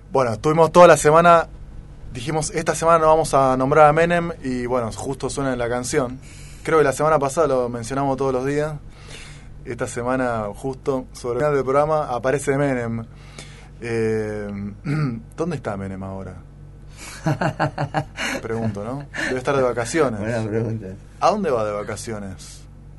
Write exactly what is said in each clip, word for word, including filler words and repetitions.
Bueno, estuvimos toda la semana, dijimos, esta semana no vamos a nombrar a Menem, y bueno, justo suena en la canción. Creo que la semana pasada lo mencionamos todos los días. Esta semana, justo sobre el final del programa, aparece Menem. Eh, ¿Dónde está Menem ahora? Pregunto, ¿no? Debe estar de vacaciones. Buena pregunta. ¿A dónde va de vacaciones?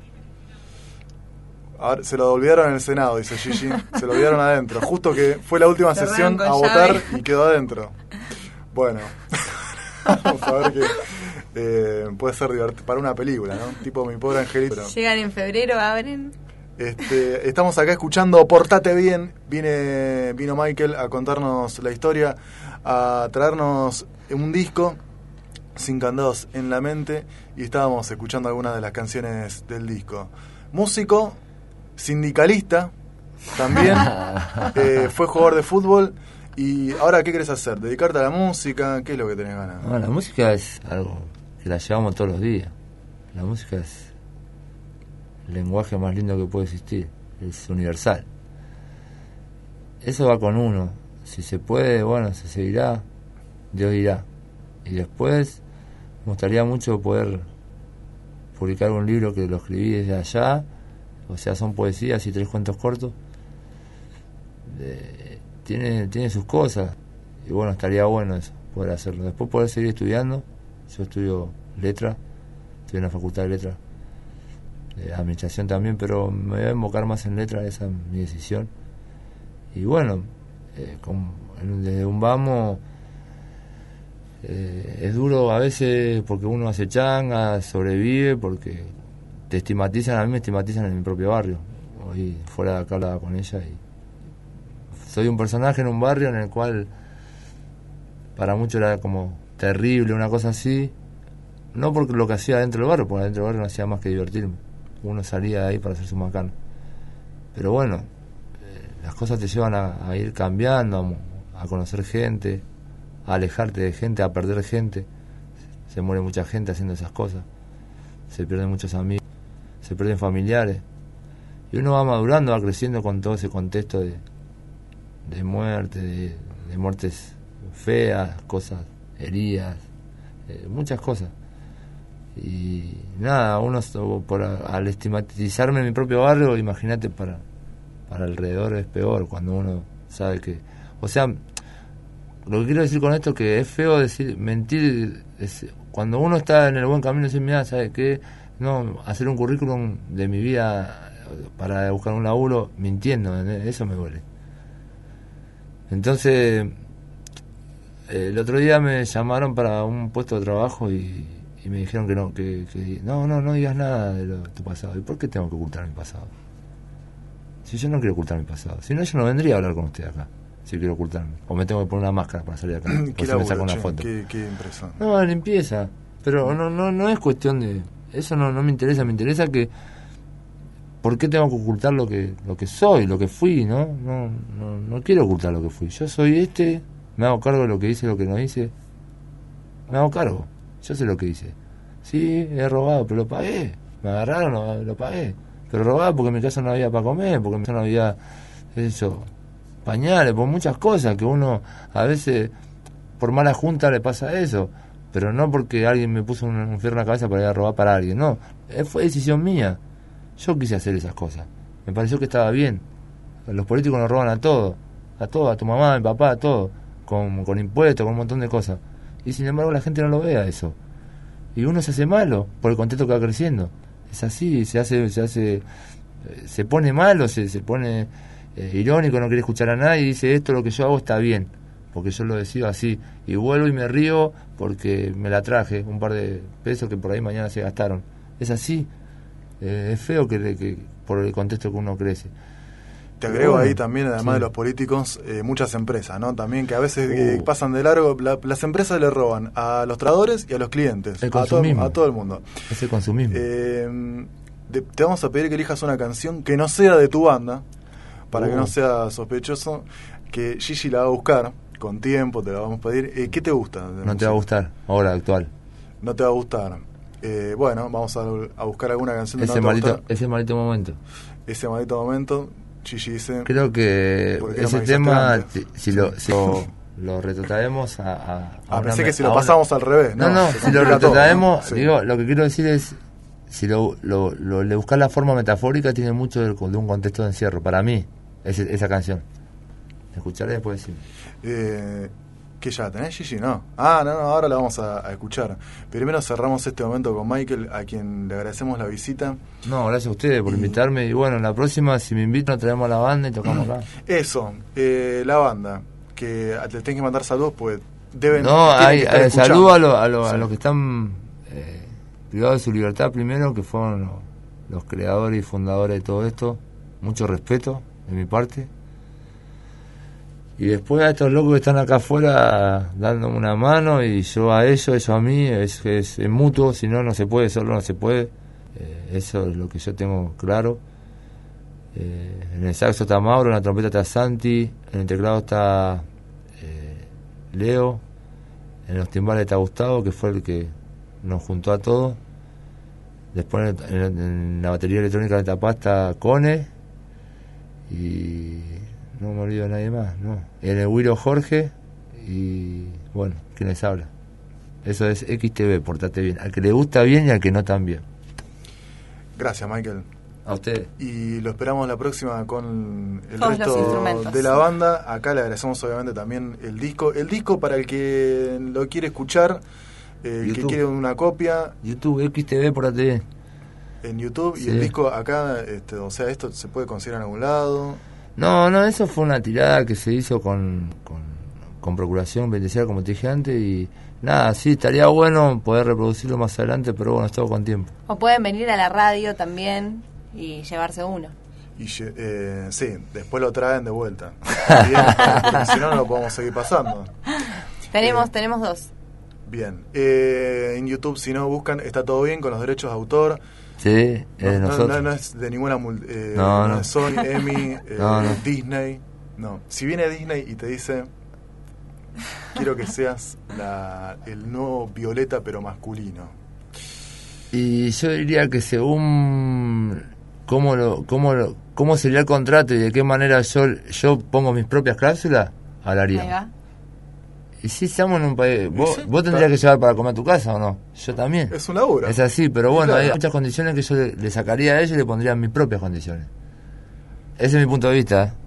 A ver, se lo olvidaron en el Senado, dice Gigi. Se lo olvidaron adentro. Justo que fue la última Cerraron sesión con a votar llave. y quedó adentro. Bueno, vamos a ver que eh, puede ser divertido para una película, ¿no? Tipo Mi Pobre Angelito. Llegan en febrero, abren. Este, estamos acá escuchando Portate Bien. Viene, vino Michael a contarnos la historia, a traernos un disco sin candados en la mente, y estábamos escuchando algunas de las canciones del disco. Músico, sindicalista, también eh, fue jugador de fútbol. ¿Y ahora qué querés hacer? ¿Dedicarte a la música? ¿Qué es lo que tenés ganas? No, la música es algo que la llevamos todos los días. La música es el lenguaje más lindo que puede existir, es universal. Eso va con uno. Si se puede, bueno, se seguirá, Dios dirá. Y después me gustaría mucho poder publicar un libro que lo escribí desde allá, o sea, son poesías y tres cuentos cortos. Eh, tiene, tiene sus cosas, y bueno, estaría bueno eso, poder hacerlo. Después poder seguir estudiando. Yo estudio letra, estoy en la facultad de letra, de administración también, pero me voy a enfocar más en letra, esa es mi decisión. Y bueno, eh, con, desde un vamos, eh, es duro a veces porque uno hace changa, sobrevive, porque te estigmatizan, a mí me estigmatizan en mi propio barrio. Hoy fuera de acá hablaba con ella y soy un personaje en un barrio en el cual para muchos era como terrible, una cosa así, no porque lo que hacía dentro del barrio, porque dentro del barrio no hacía más que divertirme, uno salía de ahí para hacerse un macano, pero bueno, eh, las cosas te llevan a, a ir cambiando, a, a conocer gente, a alejarte de gente, a perder gente. Se muere mucha gente haciendo esas cosas, se pierden muchos amigos, se pierden familiares, y uno va madurando, va creciendo con todo ese contexto de de muerte, de, de muertes feas, cosas, heridas, eh, muchas cosas. Y nada, uno por, al estigmatizarme en mi propio barrio, imagínate para, para alrededor es peor, cuando uno sabe que... O sea, lo que quiero decir con esto es que es feo decir, mentir, es, cuando uno está en el buen camino, decir, mira, ¿sabes qué? No, hacer un currículum de mi vida para buscar un laburo mintiendo, eso me duele. Entonces, el otro día me llamaron para un puesto de trabajo y, y me dijeron que no, que, que no, no, no digas nada de, lo, de tu pasado. ¿Y por qué tengo que ocultar mi pasado? Si yo no quiero ocultar mi pasado, si no, yo no vendría a hablar con usted acá, si quiero ocultarme. O me tengo que poner una máscara para salir acá, o si me saco una foto. Qué, qué impresión. No, limpieza, pero no, no, no es cuestión de... Eso no, no me interesa, me interesa que... ¿Por qué tengo que ocultar lo que lo que soy, lo que fui, no? No, no, no quiero ocultar lo que fui. Yo soy este, me hago cargo de lo que hice, lo que no hice. Me hago cargo. Yo sé lo que hice. Sí, he robado, pero lo pagué. Me agarraron, lo, lo pagué. Pero robaba porque en mi casa no había para comer, porque en mi casa no había eso, pañales, por muchas cosas que uno a veces por mala junta le pasa eso. Pero no porque alguien me puso un, un fierro en la cabeza para ir a robar para alguien, no. Fue decisión mía. Yo quise hacer esas cosas. Me pareció que estaba bien. Los políticos nos roban a todo. A todo, a tu mamá, a mi papá, a todo. Con, con impuestos, con un montón de cosas. Y sin embargo la gente no lo vea eso. Y uno se hace malo por el contexto que va creciendo. Es así, se hace, se hace, se pone malo, se, se pone eh, irónico, no quiere escuchar a nadie y dice, esto lo que yo hago está bien, porque yo lo decido así. Y vuelvo y me río porque me la traje, un par de pesos que por ahí mañana se gastaron. Es así. Eh, es feo que, que por el contexto que uno crece. Te agrego bueno, ahí también, además sí. de los políticos, eh, muchas empresas, ¿no? También que a veces eh, Uh. pasan de largo. La, las empresas le roban a los trabajadores y a los clientes, El a todo, consumismo. a todo el mundo. Es el consumismo. Eh, de, te vamos a pedir que elijas una canción que no sea de tu banda, para Uh. que no sea sospechoso, que Gigi la va a buscar con tiempo, te la vamos a pedir. Eh, ¿Qué te gusta? de No música? te va a gustar, ahora, actual. No te va a gustar. Eh, bueno, vamos a, a buscar alguna canción de Ese no te va a maldito, gustar. ese maldito momento. Ese maldito momento. Gigi dice... Creo que ¿Por qué no ese me avisaste tema, antes? si, si lo, si lo- lo retrotraemos a... a, a Ah, una pensé me- que si a lo una- pasamos al revés. No, no, se si lo complica todo, retrotraemos, ¿no? Sí. digo, lo que quiero decir es, si lo, lo, lo, le buscas la forma metafórica, tiene mucho de, de un contexto de encierro, para mí, ese, esa canción. Escucharé después decir. Eh, ¿Qué ya tenés, Gigi? No. Ah, no, no, ahora la vamos a, a escuchar. Primero cerramos este momento con Michael, a quien le agradecemos la visita. No, gracias a ustedes por invitarme, y bueno, la próxima, si me invitan, traemos a la banda y tocamos acá. Eso, eh, la banda, que le tenés que mandar saludos, pues deben... No, tienen hay, que estar eh, escuchando. saludo a, lo- a, lo- Sí. a los que están eh, privados de su libertad primero, que fueron los, los creadores y fundadores de todo esto. Mucho respeto de mi parte. Y después a estos locos que están acá afuera dándome una mano, y yo a ellos, ellos a mí, es, es, es mutuo, si no, no se puede, solo no se puede. Eh, eso es lo que yo tengo claro. Eh, en el saxo está Mauro, en la trompeta está Santi, en el teclado está eh, Leo, en los timbales está Gustavo, que fue el que nos juntó a todos. Después en, en- en la batería electrónica de Tapá está Cone, y no me olvido de nadie más, no. En el Wiro Jorge, y bueno, ¿quién les habla? Eso es X T V, portate bien. Al que le gusta bien y al que no tan bien. Gracias, Michael. A ustedes. Y lo esperamos la próxima con el Todos los resto instrumentos. de la banda. Acá le agradecemos obviamente también el disco. El disco, para el que lo quiere escuchar, eh, el que YouTube. quiere una copia, YouTube, X T V, portate bien. en YouTube. Y Sí. el disco acá, este, o sea, esto se puede conseguir en algún lado. No, no, eso fue una tirada que se hizo con, con, con procuración penitenciaria, como te dije antes, y nada, sí, estaría bueno poder reproducirlo más adelante, pero bueno, es todo con tiempo. O pueden venir a la radio también y llevarse uno. Y lle- eh, sí, después lo traen de vuelta. Bien, porque si no, no lo podemos seguir pasando. Tenemos, Eh. tenemos dos. Bien. Eh, en YouTube, si no buscan, está todo bien con los derechos de autor. Sí, es No, de no, nosotros. no, no es de ninguna mul- eh, No, no no. es Sony, Emmy, eh, No, no. Disney. No. Si viene Disney y te dice, quiero que seas la, el nuevo Violeta pero masculino. Y yo diría que según cómo lo, cómo lo, cómo sería el contrato y de qué manera yo, yo pongo mis propias cláusulas, Ahí hablaríamos. va. Y si estamos en un país, vos, Sí, vos tendrías está. que llevar para comer a tu casa o no, yo también. Es un laburo. Es así, pero bueno, Claro. hay muchas condiciones que yo le, le sacaría a ellos y le pondría mis propias condiciones. Ese es mi punto de vista, ¿eh?